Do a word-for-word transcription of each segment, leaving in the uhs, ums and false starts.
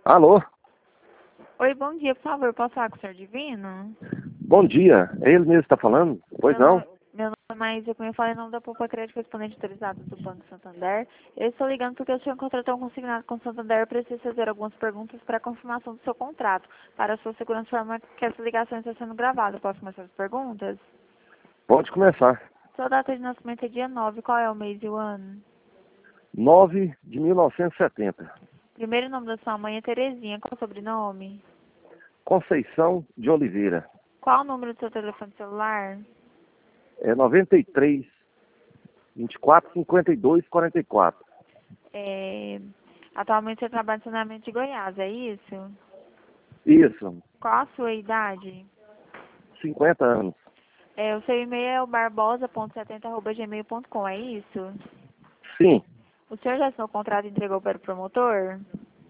Alô? Oi, bom dia, por favor, posso falar com o senhor Divino? Bom dia. É ele mesmo que está falando? Pois Meu não? nome, meu nome é Maísa, como eu falei, em nome da Poupa Crédito, correspondente autorizado do Banco Santander. Eu estou ligando porque o senhor contratou um consignado com o Santander e precisa fazer algumas perguntas para a confirmação do seu contrato. Para a sua segurança, forma que essa ligação está sendo gravada. Posso começar as perguntas? Pode começar. Sua data de nascimento é dia nove, qual é o mês e o ano? nove de mil novecentos e setenta. Primeiro nome da sua mãe é Terezinha, qual é o sobrenome? Conceição de Oliveira. Qual o número do seu telefone celular? É noventa e três, vinte e quatro, cinquenta e dois, quarenta e quatro. É, atualmente você trabalha no saneamento de Goiás, é isso? Isso. Qual a sua idade? cinquenta anos. É, o seu e-mail é o barbosa ponto setenta arroba gmail ponto com, é isso? Sim. O senhor já assinou o contrato e entregou para o promotor?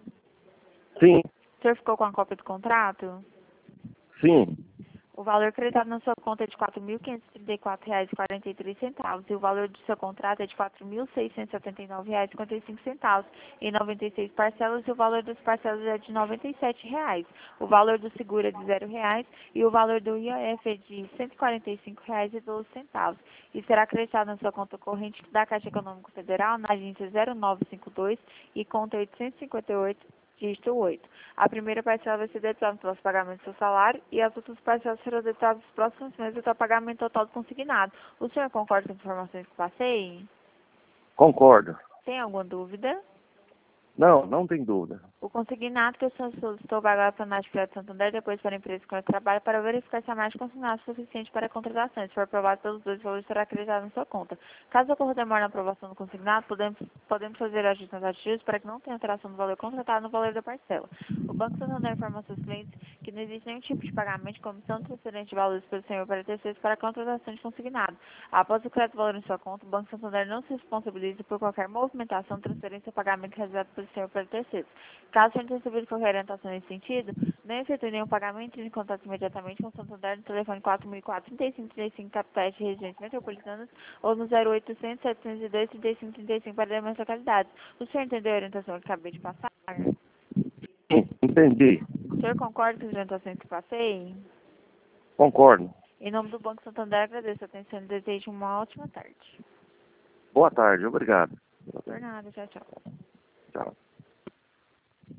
Sim. O senhor ficou com a cópia do contrato? Sim. O valor acreditado na sua conta é de quatro mil quinhentos e trinta e quatro reais e quarenta e três centavos e o valor do seu contrato é de quatro mil seiscentos e setenta e nove reais e cinquenta e cinco centavos em noventa e seis parcelas e o valor das parcelas é de noventa e sete reais. O valor do seguro é de zero reais e o valor do I O F é de cento e quarenta e cinco reais e doze centavos e será acreditado na sua conta corrente da Caixa Econômica Federal na agência zero nove cinco dois e conta oitocentos e cinquenta e oito, dígito oito. A primeira parcela vai ser debitada no próximo pagamento do seu salário e as outras parcelas serão debitadas nos próximos meses até o pagamento total do consignado. O senhor concorda com as informações que passei? Concordo. Tem alguma dúvida? Não, não tem dúvida. O consignado que o senhor solicitou vai agora para a Nath Crédito Santander, depois para a empresa com que trabalha, para verificar se a Nath consignado é suficiente para a contratação. Se for aprovado pelos dois, o valor será acreditado na sua conta. Caso ocorra demora na aprovação do consignado, podemos, podemos fazer ajustes ativos para que não tenha alteração do valor contratado no valor da parcela. O Banco Santander informa aos seus clientes que não existe nenhum tipo de pagamento de comissão transferente de valores pelo senhor para terceiros para a contratação de consignado. Após o crédito valor em sua conta, o Banco Santander não se responsabiliza por qualquer movimentação, transferência ou pagamento realizado pelo senhor para terceiros. Caso o senhor tenha recebido qualquer orientação nesse sentido, não efetue nenhum pagamento, entre em contato imediatamente com o Santander no telefone quatro mil e quatro, trinta e cinco, trinta e cinco, capitais de regiões metropolitanas ou no zero oitocentos, setecentos e dois, trinta e cinco, trinta e cinco para demais localidades. O senhor entendeu a orientação que acabei de passar? Sim, entendi. O senhor concorda com as orientações que passei? Concordo. Em nome do Banco Santander, agradeço a atenção e desejo uma ótima tarde. Boa tarde. Obrigado. Por nada, tchau, tchau. Tchau.